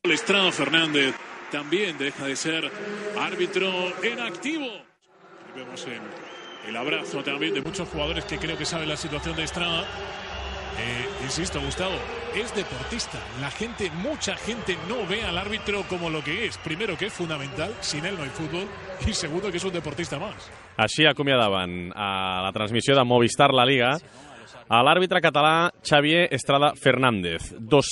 Estrada Fernández también deja de ser árbitro en activo. Y vemos el abrazo también de muchos jugadores que creo que saben la situación de Estrada. Insisto, Gustavo, es deportista. Mucha gente no ve al árbitro como lo que es. Primero, que es fundamental, sin él no hay fútbol, y segundo, que és un deportista más. Així acomiadaven a la transmissió de Movistar La Liga a l'àrbitre català Xavier Estrada Fernández.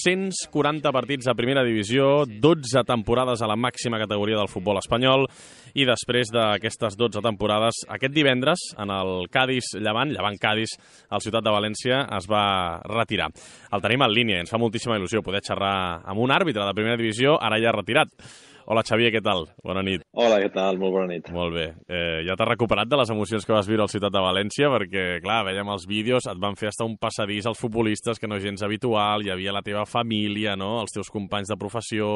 240 partits a primera divisió, 12 temporades a la màxima categoria del futbol espanyol, i després d'aquestes 12 temporades, aquest divendres, en el Llevant-Cádiz, al Ciutat de València, es va retirar. El tenim en línia i ens fa moltíssima il·lusió poder xerrar amb un àrbitre de primera divisió, ara ja retirat. Hola, Xavier, què tal? Bona nit. Hola, què tal? Molt bona nit. Molt bé. Ja t'has recuperat de les emocions que vas viure al Ciutat de València? Perquè, clar, veiem els vídeos, et van fer estar un passadís als futbolistes, que no és gens habitual, hi havia la teva família, no?, els teus companys de professió.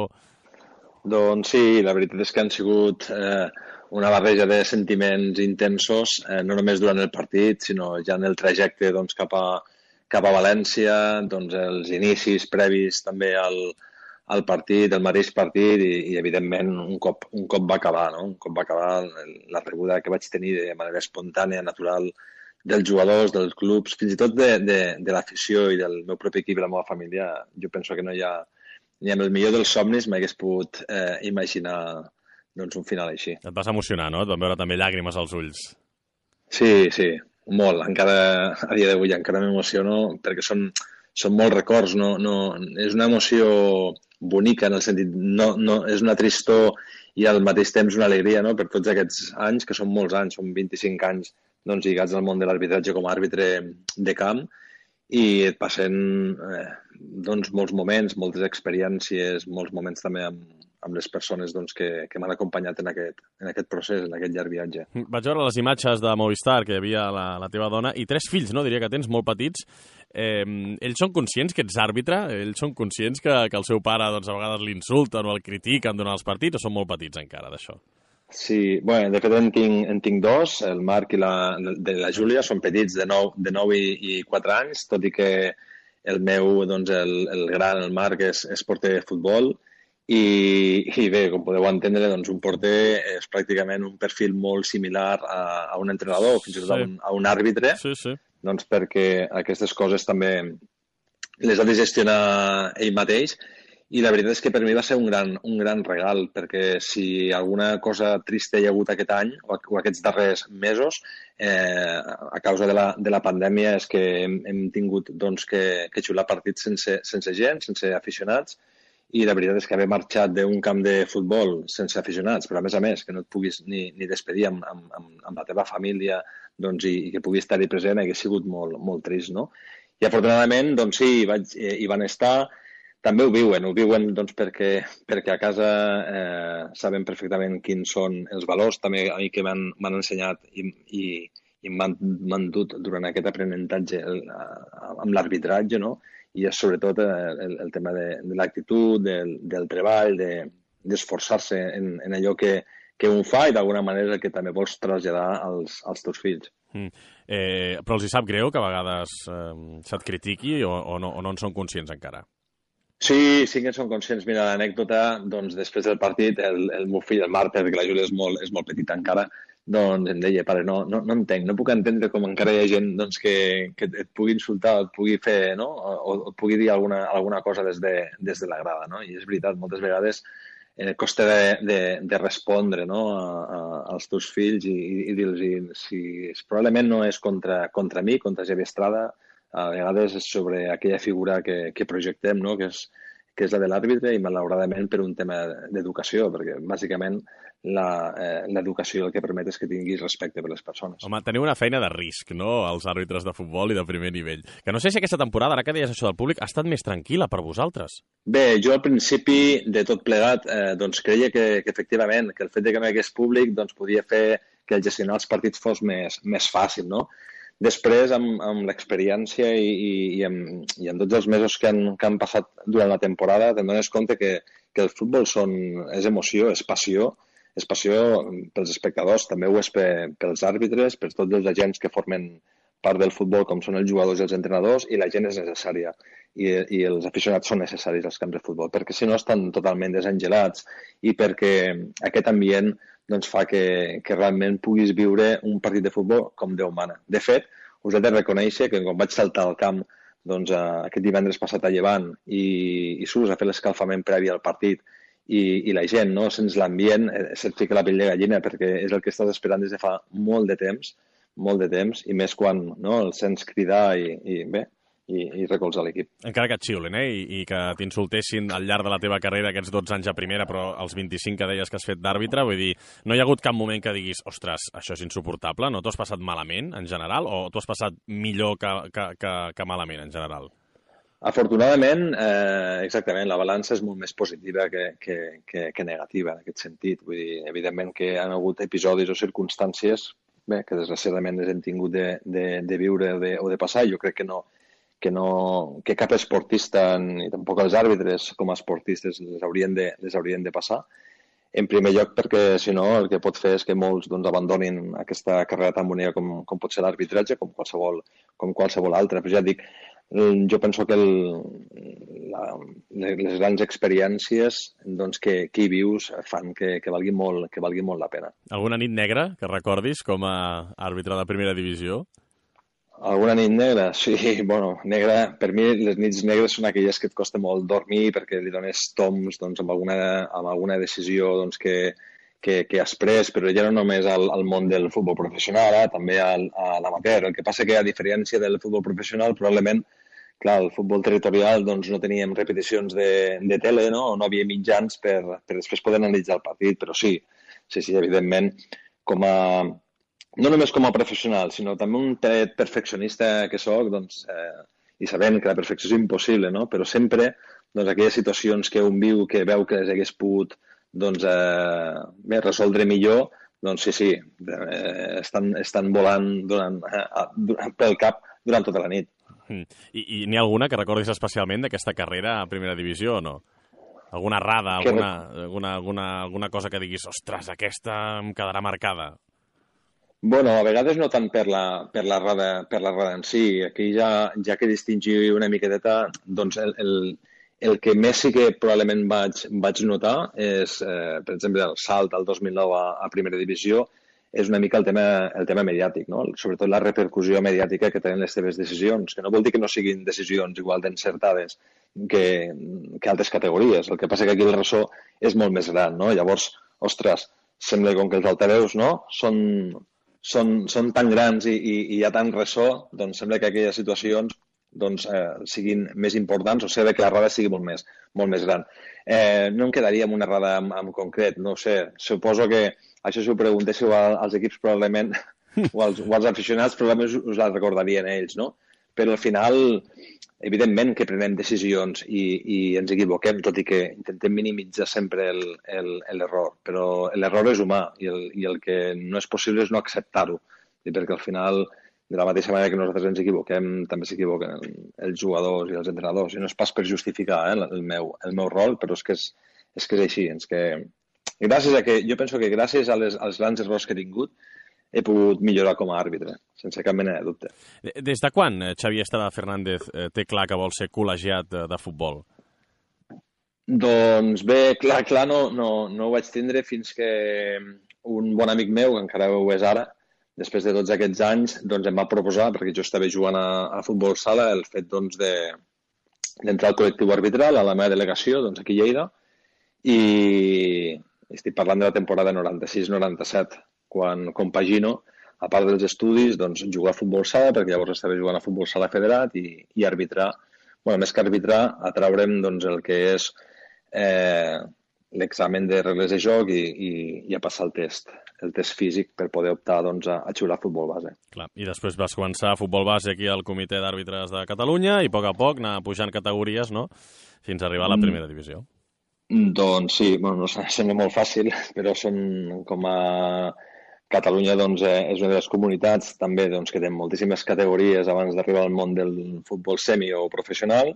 Doncs sí, la veritat és que han sigut una barreja de sentiments intensos, no només durant el partit, sinó ja en el trajecte doncs, cap a València, doncs, els inicis previs també al partit, el mateix partit, i evidentment un cop va acabar, no? Un cop va acabar la rebuda que vaig tenir de manera espontània, natural, dels jugadors, dels clubs, fins i tot de l'afició i del meu propi equip i la meva família. Jo penso que ni amb el millor dels somnis m'hagués pogut imaginar doncs, un final així. Et vas emocionar, no? Et van veure també llàgrimes als ulls. Sí, molt. Encara a dia d'avui encara m'emociono perquè són molts records. No, és una emoció bonica, en el sentit, no, és una tristor i al mateix temps una alegria, no?, per tots aquests anys, que són molts anys, són 25 anys doncs, lligats al món de l'arbitratge com a àrbitre de camp, i et passen doncs, molts moments, moltes experiències, molts moments també amb les persones doncs, que m'han acompanyat en aquest procés, en aquest llarg viatge. Vaig veure les imatges de Movistar, que hi havia la teva dona, i 3 fills, no? Diria que tens, molt petits. Ells són conscients que ets àrbitre? Ells són conscients que el seu pare doncs, a vegades l'insulten o el critiquen durant els partits, o són molt petits encara d'això? Sí, bueno, de fet en tinc 2, el Marc i la Júlia, són petits de 9 i 4 anys, tot i que el meu, doncs, el gran, el Marc, és porter de futbol, i bé, com podeu entendre, doncs, un porter és pràcticament un perfil molt similar a un entrenador, fins i tot a un àrbitre, doncs perquè aquestes coses també les ha de gestionar ell mateix. I la veritat és que per mi va ser un gran regal, perquè si alguna cosa trista hi ha hagut aquest any o aquests darrers mesos, a causa de la pandèmia, és que hem tingut doncs, que xular partits sense gent, sense aficionats, i la veritat és que haver marxat d'un camp de futbol sense aficionats, però a més que no et puguis ni despedir amb la teva família doncs, i que puguis estar-hi present, hagués sigut molt trist, no? I afortunadament, doncs sí, hi van estar. També ho viuen doncs, perquè a casa saben perfectament quins són els valors, també a mi que m'han ensenyat i m'han dut durant aquest aprenentatge amb l'arbitratge, no? I és sobretot el tema de l'actitud, del treball, d'esforçar-se en allò que un fa i d'alguna manera que també vols traslladar als teus fills. Però els hi sap greu que a vegades se't critiqui o no en són conscients encara? Sí que són conscients. Mira, l'anècdota, doncs, després del partit, el meu fill, el Marc, perquè la Júlia és molt petita encara, doncs em deia, pare, no entenc, no puc entendre com encara hi ha gent doncs, que et pugui insultar, et pugui fer, no?, o et pugui dir alguna cosa des de la grada, no? I és veritat, moltes vegades costa de respondre, no?, als teus fills i dir-los si probablement no és contra mi, contra Xavier Estrada, a vegades és sobre aquella figura que projectem, no?, que és la de l'àrbitre, i malauradament per un tema d'educació, perquè bàsicament l'educació el que permet és que tinguis respecte per les persones. Home, teniu una feina de risc, no?, els àrbitres de futbol i de primer nivell. Que no sé si aquesta temporada, ara que deies això del públic, ha estat més tranquil·la per vosaltres. Bé, jo al principi de tot plegat doncs creia que efectivament que el fet que no hi hagués públic doncs podia fer que el gestionar els partits fos més fàcil, no? Després, amb l'experiència i en tots els mesos que han passat durant la temporada, te'n dones compte que el futbol és emoció, és passió pels espectadors, també ho és pels àrbitres, per tots els agents que formen part del futbol, com són els jugadors i els entrenadors, i la gent és necessària. i els aficionats són necessaris als camps de futbol, perquè si no estan totalment desengelats i perquè aquest ambient doncs, fa que realment puguis viure un partit de futbol com Déu mana. De fet, us he de reconèixer que quan vaig saltar al camp doncs, aquest divendres passat a Llevant i surts a fer l'escalfament previ al partit i la gent, no? Sents l'ambient, se't fica la pell de gallina perquè és el que estàs esperant des de fa molt de temps, i més quan no, el sents cridar i recolzar l'equip. Encara que et xiulen, i que t'insultessin al llarg de la teva carrera aquests 12 anys a primera, però els 25 que deies que has fet d'àrbitre, vull dir, no hi ha hagut cap moment que diguis, ostres, això és insuportable, no t'ho has passat malament en general, o t'ho has passat millor que malament en general? Afortunadament, exactament, la balança és molt més positiva que negativa en aquest sentit. Vull dir, evidentment que han hagut episodis o circumstàncies que desgraciadament les hem tingut de viure o de passar. Jo crec que cap esportista, ni tampoc els àrbitres com a esportistes, les haurien de passar. En primer lloc perquè, si no, el que pot fer és que molts abandonin aquesta carrera tan bonica com pot ser l'arbitratge, com qualsevol altra. Però ja et dic, jo penso que les grans experiències que hi vius fan que valgui molt la pena. Alguna nit negra que recordis com a àrbitre de primera divisió? Alguna nit negra? Sí, bueno, negra, per mi les nits negres són aquelles que et costa molt dormir perquè li dones toms amb alguna decisió que has pres, però ja no només al món del futbol professional, també a l'amateur. El que passa que, a diferència del futbol professional, probablement, clar, el futbol territorial no teníem repeticions de tele, no? O no havia mitjans per després poder analitzar el partit, però sí, evidentment, no només com a professional, sinó també un tret perfeccionista que soc, i sabent que la perfecció és impossible, no? Però sempre aquelles situacions que un viu, que veu que les hagués pogut resoldre millor, sí, estan volant pel cap durant tota la nit. I n'hi ha alguna que recordis especialment d'aquesta carrera a primera divisió o no? Alguna errada, alguna cosa que diguis, ostres, aquesta em quedarà marcada? Bueno, a vegades no tant per l'errada en si. Aquí ja que distingir una miqueteta, el que més sí que probablement vaig notar és, per exemple, el salt al 2009 a primera divisió, és una mica el tema mediàtic, no? Sobretot la repercussió mediàtica que tenen les teves decisions, que no vol dir que no siguin decisions igual d'encertades que altres categories. El que passa que aquí el ressò és molt més gran, no? Llavors, ostres, sembla com que els altaveus, no?, són tan grans i hi ha tant ressò, doncs sembla que aquelles situacions siguin més importants, o sigui que l'errada sigui molt més gran. No em quedaria amb una errada en concret, no ho sé. Suposo que això si ho preguntéssiu als equips probablement, o als aficionats probablement us la recordarien ells, no? Però al final, evidentment que prenem decisions i ens equivoquem, tot i que intentem minimitzar sempre l'error. Però l'error és humà i el que no és possible és no acceptar-ho, perquè al final, de la mateixa manera que nosaltres ens equivoquem, també s'equivoquen els jugadors i els entrenadors. I no és pas per justificar el meu rol, però és que és així. Jo penso que gràcies als grans errors que he tingut he pogut millorar com a àrbitre, sense cap mena de dubte. Des de quan Xavier Estrada Fernández té clar que vol ser col·legiat de futbol? Doncs bé, clar no ho vaig tindre fins que un bon amic meu, que encara ho és ara, després de tots aquests anys, em va proposar, perquè jo estava jugant a futbol sala, el fet d'entrar al col·lectiu arbitral a la meva delegació, aquí a Lleida, i estic parlant de la temporada 96-97, quan compagino, a part dels estudis, jugar a futbol sala, perquè llavors estava jugant a futbol sala federat i arbitrar, més que arbitrar, a traure'm el que és l'examen de regles de joc i a passar el test físic per poder optar a xiular futbol base. Clar. I després vas començar a futbol base aquí al Comitè d'Àrbitres de Catalunya i a poc anar pujant categories, no?, fins a arribar a la primera divisió. Doncs sí, no sembla molt fàcil, però com a Catalunya és una de les comunitats també que té moltíssimes categories abans d'arribar al món del futbol semi o professional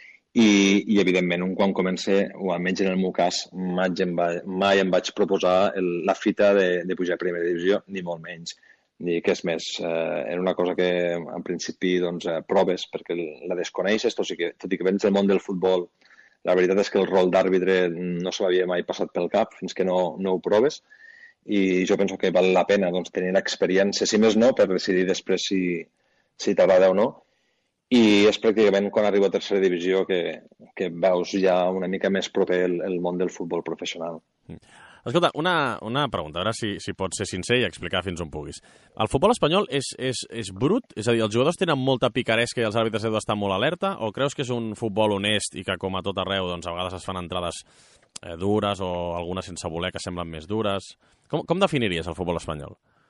i evidentment, quan comencé, o almenys en el meu cas, mai em vaig proposar la fita de pujar a primera divisió, ni molt menys. I que és més, era una cosa que en principi doncs, proves perquè la desconeixes, tot i que vens del món del futbol, la veritat és que el rol d'àrbitre no se m'havia mai passat pel cap fins que no ho proves, i jo penso que val la pena doncs, tenir l'experiència, si més no, per decidir després si t'agrada o no. I és pràcticament quan arribo a tercera divisió que veus ja una mica més proper el món del futbol professional. Escolta, una pregunta, a veure si pots ser sincer i explicar fins on puguis. El futbol espanyol és brut? És a dir, els jugadors tenen molta picaresca i els àrbitres heu d'estar molt alerta? O creus que és un futbol honest i que, com a tot arreu, doncs, a vegades es fan entrades dures o algunes sense voler que semblen més dures? Com definiries el futbol espanyol?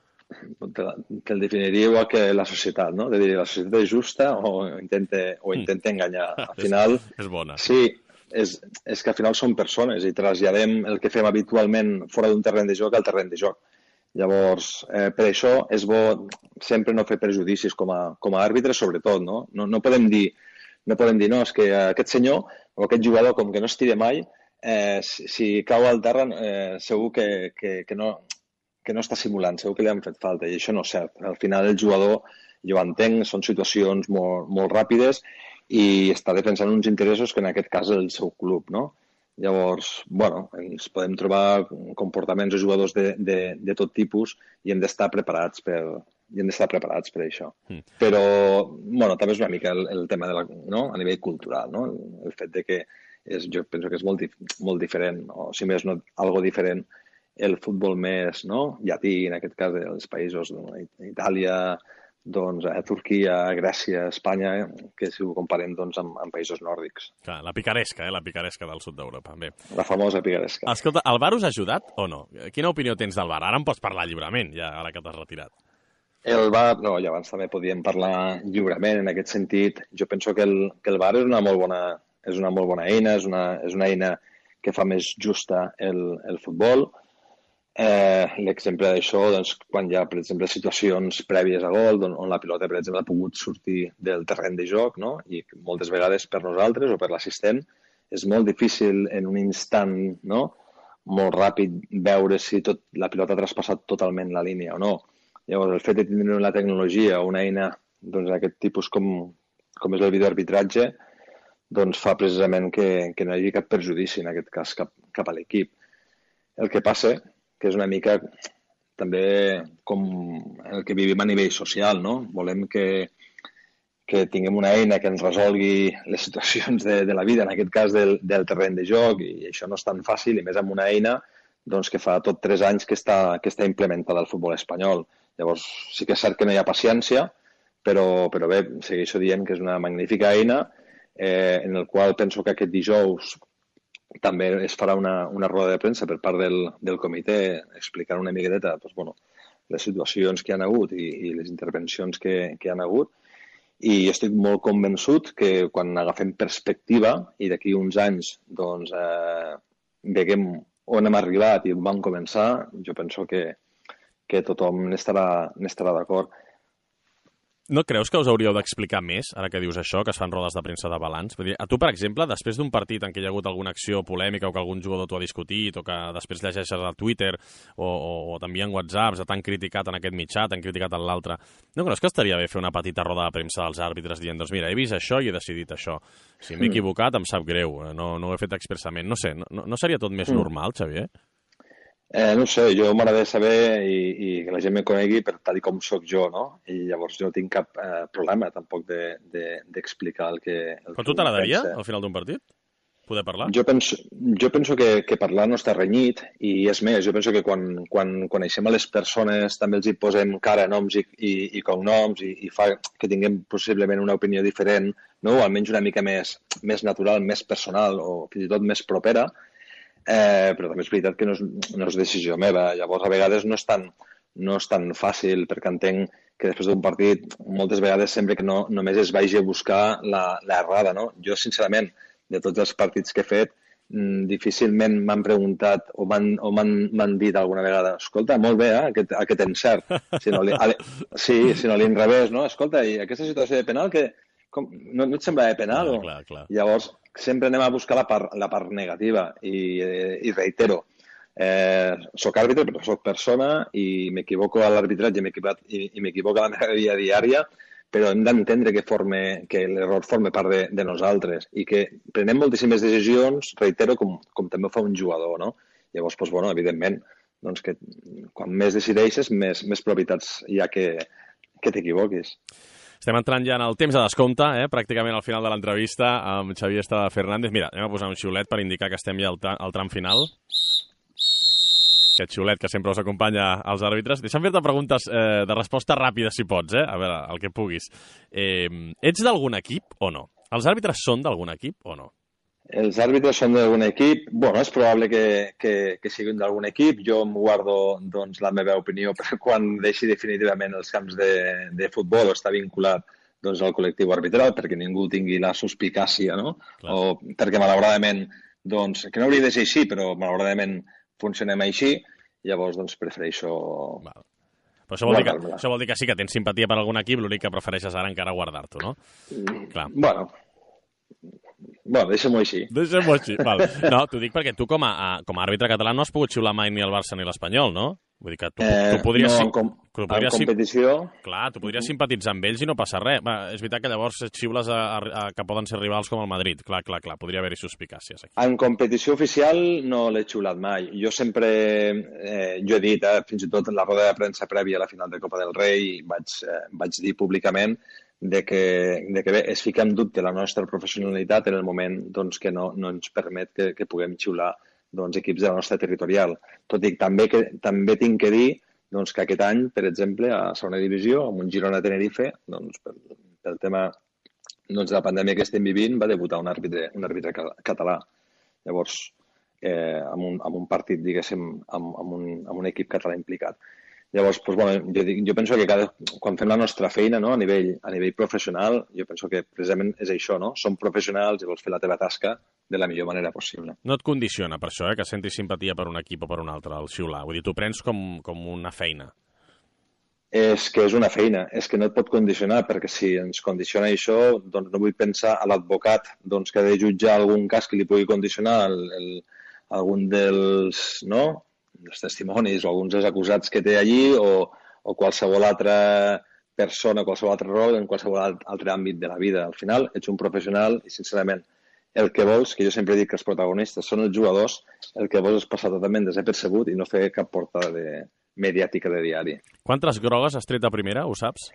Te'l definiria igual que la societat, no? De dir, la societat és justa o intenta enganyar. Al final... És bona. Sí, és que al final som persones i traslladem el que fem habitualment fora d'un terreny de joc al terreny de joc. Llavors, per això és bo sempre no fer prejudicis com a àrbitres, sobretot, no? No podem dir, no, és que aquest senyor o aquest jugador, com que no es tira mai, si cau al terra, segur que no està simulant, segur que li han fet falta, i això no és cert. Al final el jugador, jo entenc, són situacions molt, molt ràpides i està defensant uns interessos que en aquest cas és el seu club, no? Llavors, bueno, ens podem trobar comportaments de jugadors de tot tipus i hem d'estar preparats per això. Però, bueno, també és una mica el tema no? A nivell cultural, no? El fet de que jo penso que és molt diferent, o si més no, algo diferent, el futbol més, no? Llatí, en aquest cas dels països, no? Itàlia, doncs, Turquia, Grècia, Espanya, que si ho comparem doncs, amb països nòrdics. Clar, la picaresca del sud d'Europa. Bé. La famosa picaresca. Escolta, el VAR us ha ajudat o no? Quina opinió tens del VAR? Ara en pots parlar lliurement, ja ara que t'has retirat. El VAR, no, ja abans també podíem parlar lliurement en aquest sentit. Jo penso que el VAR és una molt bona eina, és una eina que fa més justa el futbol. L'exemple d'això, doncs, quan hi ha, per exemple, situacions prèvies a gol, on la pilota, per exemple, ha pogut sortir del terreny de joc, no? I moltes vegades per nosaltres o per l'assistent és molt difícil en un instant, no? Molt ràpid veure si la pilota ha traspassat totalment la línia o no. Llavors, el fet de tenir la tecnologia o una eina d'aquest tipus com és el videoarbitratge, doncs fa precisament que no hi hagi cap perjudici, en aquest cas, cap a l'equip. El que passa que és una mica també com el que vivim a nivell social, no? Volem que tinguem una eina que ens resolgui les situacions de la vida, en aquest cas del terreny de joc, i això no és tan fàcil, i més amb una eina doncs, que fa tot 3 anys que està implementada al futbol espanyol. Llavors, sí que és cert que no hi ha paciència, però bé, segueixo dient que és una magnífica eina en el qual penso que aquest dijous també es farà una roda de premsa per part del comitè explicant una miqueta les situacions que hi ha hagut i les intervencions que hi ha hagut. I estic molt convençut que quan agafem perspectiva i d'aquí uns anys doncs, veiem on hem arribat i on vam començar, jo penso que tothom n'estarà d'acord. No creus que us hauríeu d'explicar més, ara que dius això, que es fan rodes de premsa de balanç? Vull dir, a tu, per exemple, després d'un partit en què hi ha hagut alguna acció polèmica o que algun jugador t'ho ha discutit o que després llegeixes a Twitter o t'envien whatsapps, t'han criticat en aquest mitjà, t'han criticat en l'altre, no creus que estaria bé fer una petita roda de premsa dels àrbitres dient, doncs mira, he vist això i he decidit això. Si m'he equivocat, em sap greu, no ho he fet expressament. No sé, no seria tot més normal, Xavier? No sé, jo m'agrada saber i que la gent me conegui per tal com soc jo, no? I llavors jo no tinc cap problema tampoc d'explicar el que... Però tu t'agradaria, al final d'un partit, poder parlar? Jo penso que parlar no està renyit i és més, jo penso que quan coneixem a les persones també els hi posem cara, noms i cognoms i fa que tinguem possiblement una opinió diferent, no? O almenys una mica més natural, més personal o fins i tot més propera. Però també és veritat que no és decisió meva. Llavors, a vegades no és tan fàcil, perquè entenc que després d'un partit, moltes vegades sembla que només es vagi a buscar l'errada, no? Jo, sincerament, de tots els partits que he fet, difícilment m'han preguntat o m'han dit alguna vegada, escolta, molt bé, aquest encert. Si no l'inrevés, no? Escolta, i aquesta situació de penal, no et sembla de penal? Clar. Llavors, sempre anem a buscar la part negativa i reitero, soc àrbitre, però soc persona i m'equivoco a l'arbitratge i m'equivoco a la meva vida diària, però hem d'entendre que l'error forma part de nosaltres i que prenem moltíssimes decisions, reitero, com també fa un jugador, no? Llavors, doncs, bueno, evidentment, doncs que quan més decideixes, més probabilitats hi ha que t'equivoquis. Estem entrant ja en el temps de descompte, pràcticament al final de l'entrevista amb Xavier Estrada Fernández. Mira, anem a posar un xiulet per indicar que estem ja al tram final. Aquest xiulet que sempre us acompanya als àrbitres. Deixa'm fer-te preguntes de resposta ràpida, si pots, a veure, el que puguis. Ets d'algun equip o no? Els àrbitres són d'algun equip o no? Els àrbitres són d'algun equip. Bueno, és probable que siguin d'algun equip. Jo em guardo doncs, la meva opinió per quan deixi definitivament els camps de futbol o està vinculat doncs, al col·lectiu arbitral, perquè ningú tingui la suspicàcia, no? Clar. O perquè malauradament, doncs, que no hauria de ser així, però malauradament funcionem així, llavors doncs, prefereixo... Val. Però això vol dir que sí que tens simpatia per algun equip, l'únic que prefereixes ara encara guardar-t'ho, no? Clar. Bueno, deixem-ho així. Deixem-ho així, val. No, t'ho dic perquè tu com a àrbitre català no has pogut xiular mai ni el Barça ni l'Espanyol, no? Vull dir que tu podries... No, en competició... Clar, tu podries simpatitzar amb ells i no passa res. És veritat que llavors xiules que poden ser rivals com el Madrid. Clar, podria haver-hi suspicàcies aquí. En competició oficial no l'he xiulat mai. Jo sempre, jo he dit, fins i tot en la roda de premsa prèvia a la final de Copa del Rei, vaig dir públicament de que bé, es fica en dubte la nostra professionalitat en el moment doncs, que no ens permet que puguem xiular doncs, equips de la nostra territorial. Tot i que també tinc que dir doncs, que aquest any, per exemple, a segona divisió, amb un Girona-Tenerife, doncs, pel tema doncs, de la pandèmia que estem vivint, va debutar un àrbitre català. Llavors, amb un partit, diguéssim, amb un equip català implicat. Llavors, doncs, bueno, jo penso que quan fem la nostra feina, no, a nivell professional, jo penso que precisament és això, no? Som professionals i vols fer la teva tasca de la millor manera possible. No et condiciona per això, que sentis simpatia per un equip o per un altre, el xiular? Vull dir, t'ho prens com una feina. És que és una feina, és que no et pot condicionar, perquè si ens condiciona això, doncs no vull pensar a l'advocat doncs, que ha de jutjar algun cas que li pugui condicionar algun dels testimonis o alguns dels acusats que té allí o qualsevol altra persona, qualsevol altre rol en qualsevol altre àmbit de la vida. Al final, ets un professional i, sincerament, el que vols, que jo sempre dic que els protagonistes són els jugadors, el que vols és passar totalment desapercebut i no fer cap portada mediàtica de diari. Quantes grogues has tret a primera, ho saps?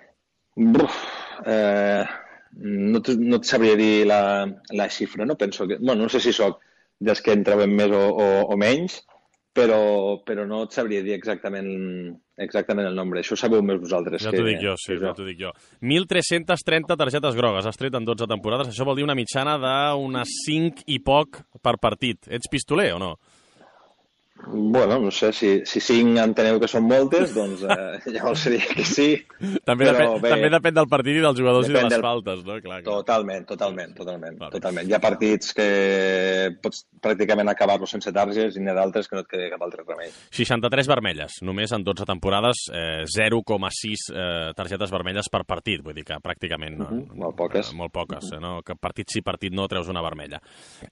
No et sabria dir la xifra, no penso que... Bueno, no sé si sóc dels que en treuen més o menys, però no et sabria dir exactament el nombre. Això ho sabeu més vosaltres. Ja t'ho dic jo, sí, ja t'ho dic jo. 1.330 targetes grogues has tret en 12 temporades. Això vol dir una mitjana d'unes 5 i poc per partit. Ets pistoler o no? Bueno, no sé, si 5 enteneu que són moltes, doncs llavors seria que sí. També depèn del partit i dels jugadors i de les faltes, no? Clar. Totalment. Hi ha partits que pots pràcticament acabar-los sense targes i n'hi ha d'altres que no et queda cap altre remei. 63 vermelles, només en 12 temporades, 0,6 targetes vermelles per partit, vull dir que pràcticament... Molt poques. Molt poques, no? Que partit sí, partit no, treus una vermella.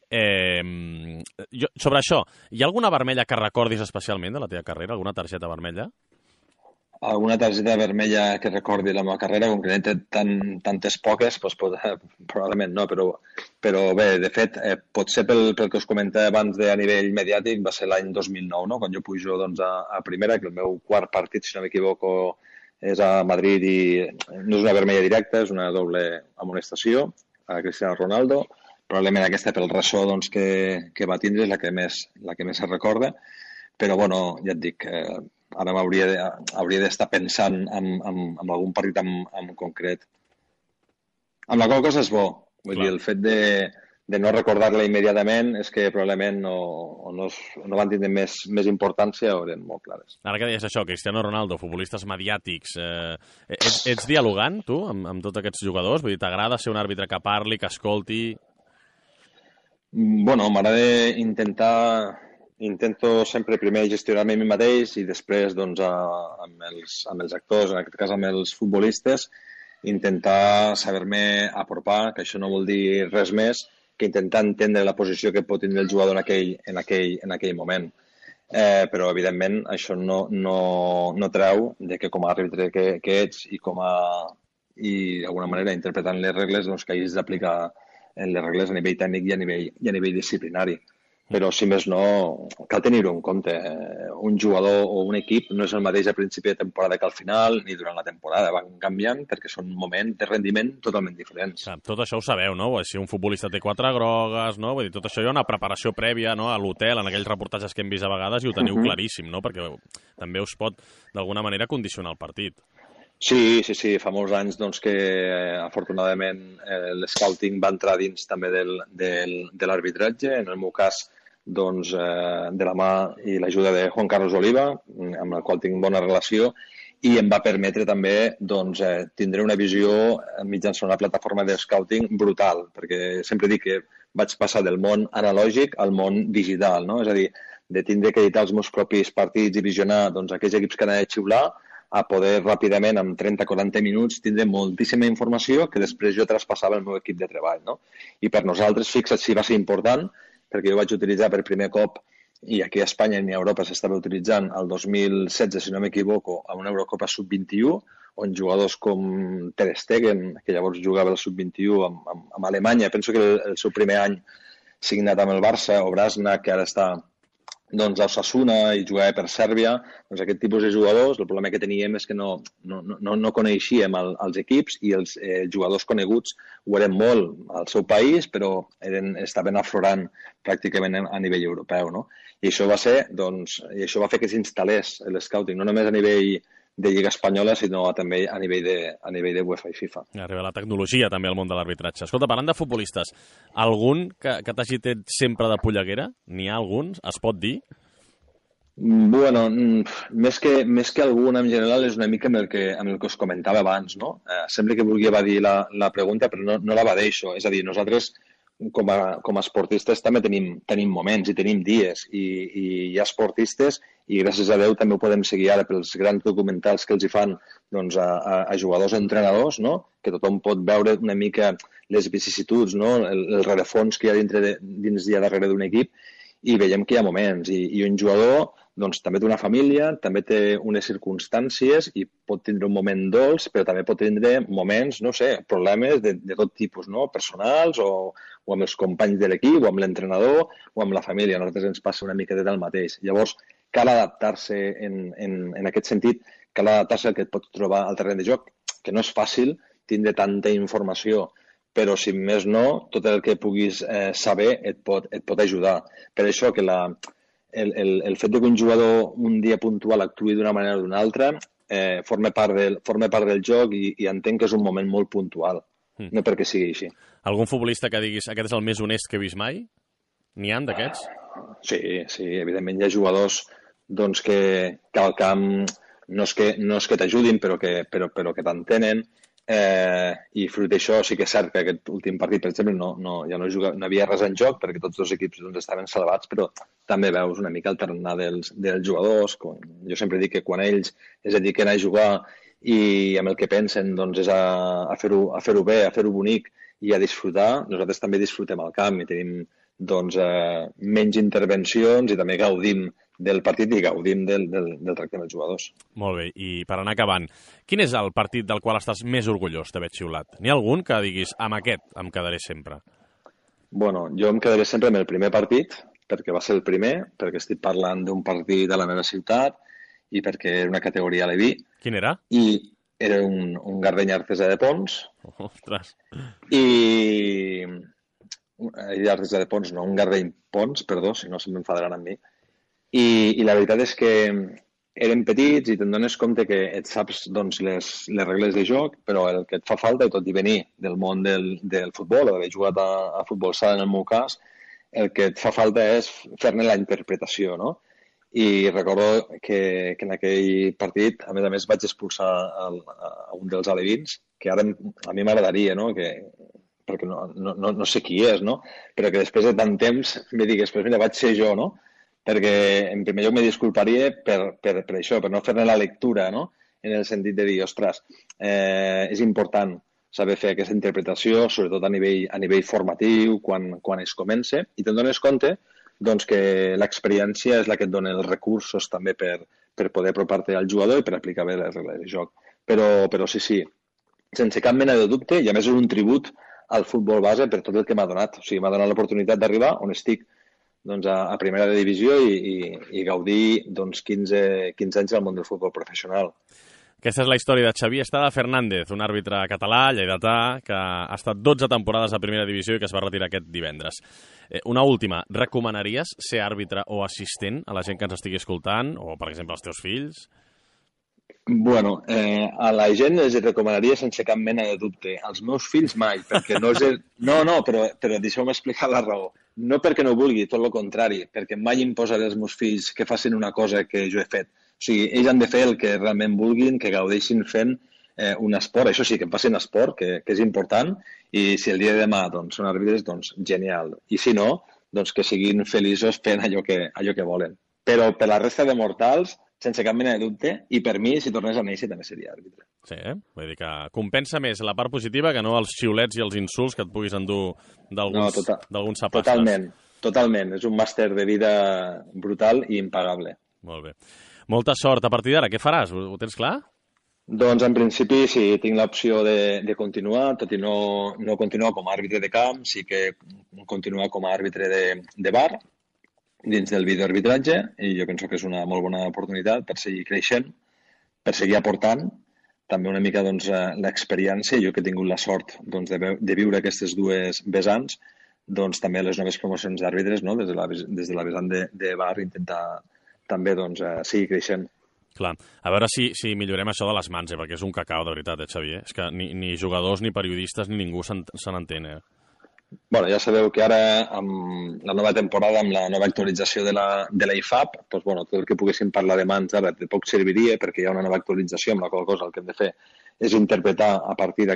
Sobre això, hi ha alguna vermella que recordis especialment de la teva carrera? Alguna targeta vermella? Alguna targeta vermella que recordi la meva carrera, com que n'he tantes poques, doncs probablement no, però bé, de fet, potser pel que us comentava abans a nivell mediàtic va ser l'any 2009, no? Quan jo pujo doncs, a primera, que el meu quart partit, si no m'equivoco, és a Madrid i no és una vermella directa, és una doble amonestació a Cristiano Ronaldo. Probablement aquesta pel ressò doncs, que va tindre és la que més es recorda, però bueno, ja et dic, ara hauria d'estar pensant en algun partit en concret. Amb la qual cosa és bo, vull dir, el fet de no recordar-la immediatament és que probablement no van tindre més importància o eren molt clares. Ara que deies això, Cristiano Ronaldo, futbolistes mediàtics, ets dialogant, tu, amb tots aquests jugadors? Vull dir, t'agrada ser un àrbitre que parli, que escolti... Bueno, m'agrada intento sempre primer gestionar-me a mi mateix i després doncs, amb els actors, en aquest cas amb els futbolistes, intentar saber-me apropar, que això no vol dir res més que intentar entendre la posició que pot tenir el jugador en aquell moment. però evidentment això no treu de que com a àrbitre que ets i d'alguna manera interpretant les regles, doncs que hagis d'aplicar les regles a nivell tècnic i a nivell disciplinari. Però, si més no, cal tenir-ho en compte. Un jugador o un equip no és el mateix a principi de temporada que al final, ni durant la temporada. Van canviant perquè són moments de rendiment totalment diferents. Clar, tot això ho sabeu, no? Si un futbolista té 4 grogues, no? Vull dir, tot això hi ha una preparació prèvia, no? A l'hotel, en aquells reportatges que hem vist a vegades, i ho teniu claríssim, no? Perquè també us pot, d'alguna manera, condicionar el partit. Sí. Fa molts anys doncs, que, afortunadament, l'escouting va entrar dins també de l'arbitratge. En el meu cas, doncs, de la mà i l'ajuda de Juan Carlos Oliva, amb el qual tinc bona relació, i em va permetre també doncs, tindre una visió mitjançant una plataforma de scouting brutal, perquè sempre dic que vaig passar del món analògic al món digital, no? És a dir, de tindre que editar els meus propis partits i visionar doncs, aquells equips que anava a xiular, a poder ràpidament, en 30-40 minuts, tindre moltíssima informació que després jo traspassava al meu equip de treball. No? I per nosaltres, fixa't si va ser important, perquè jo vaig utilitzar per primer cop, i aquí a Espanya i a Europa s'estava utilitzant el 2016, si no m'equivoco, a una Eurocopa Sub-21, on jugadors com Ter Stegen, que llavors jugava el Sub-21 amb Alemanya, penso que el seu primer any signat amb el Barça, o Brasna, que ara està doncs, a Osasuna i jugava per Sèrbia, doncs aquest tipus de jugadors, el problema que teníem és que no coneixíem els equips i els jugadors coneguts ho eren molt al seu país, però estaven aflorant pràcticament a nivell europeu. No? I això va ser, doncs, i això va fer que s'instal·lés l'escouting, no només a nivell de Lliga Espanyola, sinó també a nivell de UEFA i FIFA. Arriba la tecnologia també al món de l'arbitratge. Escolta, parlant de futbolistes, algun que t'hagi tret sempre de polleguera? N'hi ha alguns? Es pot dir? Bueno, més que algun en general és una mica amb el que us comentava abans, no? Sempre que vulgui evadir la pregunta, però no l'evadeixo. És a dir, nosaltres com a esportistes també tenim moments i tenim dies i hi ha esportistes i gràcies a Déu també ho podem seguir ara pels grans documentals que els hi fan doncs, a jugadors o entrenadors, no? Que tothom pot veure una mica les vicissituds, no? El rerefons que hi ha dins i a darrere d'un equip i veiem que hi ha moments i un jugador doncs, també té una família, també té unes circumstàncies i pot tindre un moment dolç, però també pot tindre moments, no sé, problemes de tot tipus, no? Personals o amb els companys de l'equip, o amb l'entrenador, o amb la família. A nosaltres ens passa una mica del mateix. Llavors, cal adaptar-se en aquest sentit, cal adaptar-se al que et pots trobar al terreny de joc, que no és fàcil tindre tanta informació, però, si més no, tot el que puguis saber et pot ajudar. Per això que el fet que un jugador un dia puntual actuï d'una manera o d'una altra forma part del joc i entenc que és un moment molt puntual, no perquè sigui així. Algun futbolista que diguis aquest és el més honest que he vist mai? N'hi ha d'aquests? Sí, evidentment hi ha jugadors doncs, que al camp no és que t'ajudin, però que t'entenen. I fruit d'això sí que és cert que aquest últim partit, per exemple, ja no havia res en joc perquè tots dos equips doncs, estaven salvats, però també veus una mica el tarannà dels jugadors. Jo sempre dic que quan ells es dediquen a jugar i amb el que pensen doncs, és a fer-ho bé, a fer-ho bonic i a disfrutar, nosaltres també disfrutem al camp i tenim doncs, menys intervencions i també gaudim del partit i gaudim del tracte amb els jugadors. Molt bé, i per anar acabant, quin és el partit del qual estàs més orgullós d'haver xiulat? N'hi ha algun que diguis, amb aquest em quedaré sempre? Bueno, jo em quedaré sempre amb el primer partit, perquè va ser el primer, perquè estic parlant d'un partit de la meva ciutat i perquè era una categoria a l'Eví. Quin era? I era un Gardeny Artesà de Pons. Ostres! Artesà de Pons, no, un Gardeny Pons, perdó, si no se m'enfadaran amb mi. I la veritat és que eren petits i te'n dones compte que et saps doncs, les regles de joc, però el que et fa falta, i tot i venir del món del futbol, o d'haver jugat a futbol sala en el meu cas, el que et fa falta és fer-ne la interpretació, no? I recordo que en aquell partit, a més, vaig expulsar a un dels alevins, que ara a mi m'agradaria, no? Perquè no sé qui és, no? Però que després de tant temps me digués, mira, vaig ser jo, no? Perquè en primer lloc me disculparia per això, per no fer-ne la lectura, no? En el sentit de dir, ostres, és important saber fer aquesta interpretació, sobretot a nivell formatiu, quan es comença, i te'n dones compte doncs que l'experiència és la que et dona els recursos també per poder apropar-te al jugador i per aplicar bé les regles de joc. Però sí, sense cap mena de dubte, i a més és un tribut al futbol base per tot el que m'ha donat. O sigui, m'ha donat l'oportunitat d'arribar on estic, doncs, a primera divisió i gaudir doncs, 15 anys al món del futbol professional. Aquesta és la història de Xavier Estrada Fernández, un àrbitre català, lleidatà, que ha estat 12 temporades a primera divisió i que es va retirar aquest divendres. Una última, recomanaries ser àrbitre o assistent a la gent que ens estigui escoltant, o, per exemple, als teus fills? Bueno, a la gent els recomanaria sense cap mena de dubte. Als meus fills mai, perquè no els... No, però deixeu-me explicar la raó. No perquè no vulgui, tot el contrari, perquè mai imposaré als meus fills que facin una cosa que jo he fet. O sigui, ells han de fer el que realment vulguin, que gaudeixin fent un esport. Això sí, que facin esport, que és important, i si el dia de demà doncs, són àrbitres, doncs genial. I si no, doncs que siguin feliços fent allò que volen. Però per la resta de mortals, sense cap mena de dubte, i per mi, si tornés a néixer, també seria àrbitre. Sí, vull dir que compensa més la part positiva que no els xiulets i els insults que et puguis endur d'alguns sapasses. Totalment. És un màster de vida brutal i impagable. Molt bé. Molta sort. A partir d'ara, què faràs? Ho tens clar? Doncs, en principi, sí, tinc l'opció de continuar, tot i no continuar com a àrbitre de camp, sí que continuar com a àrbitre de bar, dins del videoarbitratge, i jo penso que és una molt bona oportunitat per seguir creixent, per seguir aportant, també una mica doncs, l'experiència, jo que he tingut la sort doncs, de viure aquestes dues vessants, doncs també les noves promocions d'àrbitres, no? des de la vessant de bar, intentar també doncs, seguir creixent. Clar. A veure si millorem això de les mans, perquè és un cacau, de veritat, Xavier? És que ni jugadors, ni periodistes, ni ningú se n'entén, Bueno, ja sabeu que ara, amb la nova temporada, amb la nova actualització de la IFAB, doncs, bueno, tot el que poguéssim parlar de mans ara de poc serviria, perquè hi ha una nova actualització amb la qual cosa el que hem de fer és interpretar a partir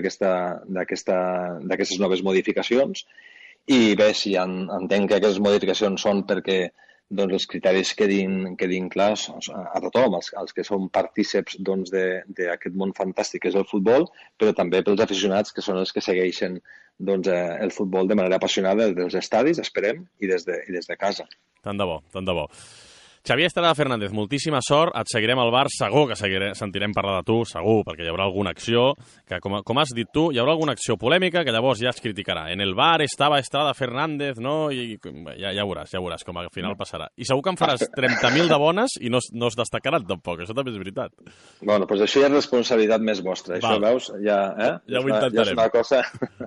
d'aquestes noves modificacions. I bé, si entenc que aquestes modificacions són perquè doncs, els criteris quedin clars a tothom, els que són partíceps doncs, d'aquest món fantàstic que és el futbol, però també pels aficionats que són els que segueixen doncs, el futbol de manera apassionada des dels estadis, esperem, i des de casa. Tant de bo. Xavier Estrada Fernández, moltíssima sort, et seguirem al bar, segur que sentirem parlar de tu, segur, perquè hi haurà alguna acció, que com has dit tu, hi haurà alguna acció polèmica que llavors ja es criticarà. En el bar estava Estrada Fernández, no? I ja veuràs com al final passarà. I segur que en faràs 30.000 de bones i no es destacaran tampoc, això també és veritat. Bueno, doncs això ja és responsabilitat més vostra, això veus? Ja ho intentarem. Ja és una cosa...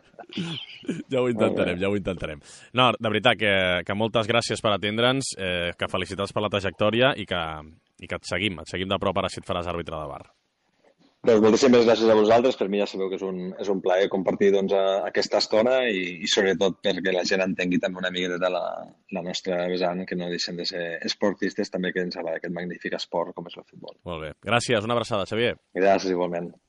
Ja ho intentarem. No, de veritat, que moltes gràcies per atendre'ns, que felicitats per la trajectòria i que et seguim de prop ara si et faràs àrbitre de bar. Doncs moltíssimes gràcies a vosaltres. Per mi ja sabeu que és un plaer compartir doncs, aquesta estona i sobretot perquè la gent entengui també una miqueta la nostra vessant, que no deixen de ser esportistes, també que ens agrada aquest magnífic esport com és el futbol. Molt bé. Gràcies. Una abraçada, Xavier. Gràcies, igualment.